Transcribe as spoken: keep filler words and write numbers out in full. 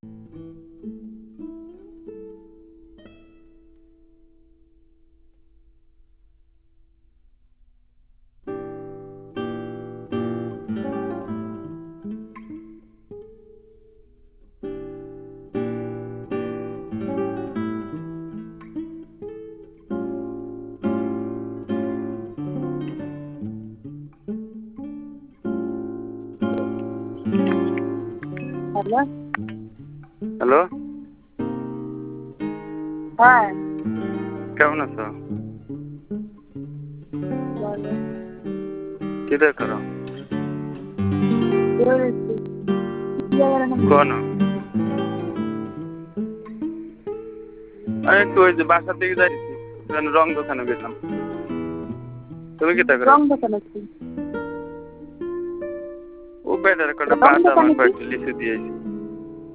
Hello hello হ্যাঁ কেমন আছো? বলো কি করো? বলেছি কোন আমি একটু ওই যে বাসার দিকে যাইছি রং দোকানে গেলাম। তুমি কি করো? রং দোকানে কি ও বেটার কটা রং বাদাম আর দোকানে কি কয়েকটা লিচু দিয়েছি।